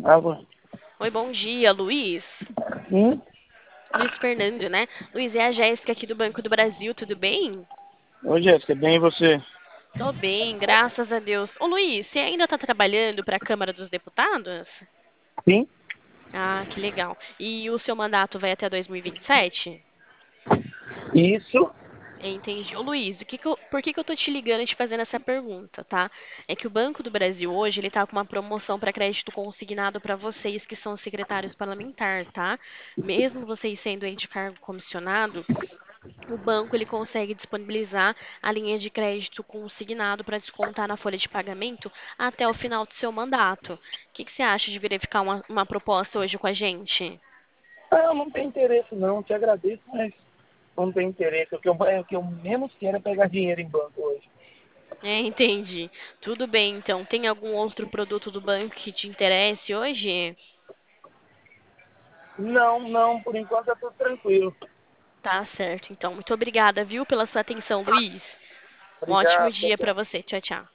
Água. Oi, bom dia, Luiz. Hum? Luiz Fernando, né? Luiz, é a Jéssica aqui do Banco do Brasil, tudo bem? Ô, Jéssica, bem e você? Tô bem, graças a Deus. Ô, Luiz, você ainda tá trabalhando para a Câmara dos Deputados? Sim? Ah, que legal. E o seu mandato vai até 2027? Isso? Entendi. Ô Luiz, por que que eu tô te ligando e te fazendo essa pergunta, tá? É que o Banco do Brasil hoje, ele tá com uma promoção para crédito consignado para vocês que são secretários parlamentar, tá? Mesmo vocês sendo aí de cargo comissionado, o banco ele consegue disponibilizar a linha de crédito consignado para descontar na folha de pagamento até o final do seu mandato. O que que você acha de verificar uma proposta hoje com a gente? Ah, não tem interesse não, te agradeço, mas não tem interesse. O que eu menos quero é pegar dinheiro em banco hoje. É, entendi. Tudo bem, então. Tem algum outro produto do banco que te interesse hoje? Não, não, por enquanto é tudo tranquilo. Tá certo, então. Muito obrigada, viu, pela sua atenção, Luiz. Um ótimo Obrigado, dia para tchau. você. Tchau, tchau.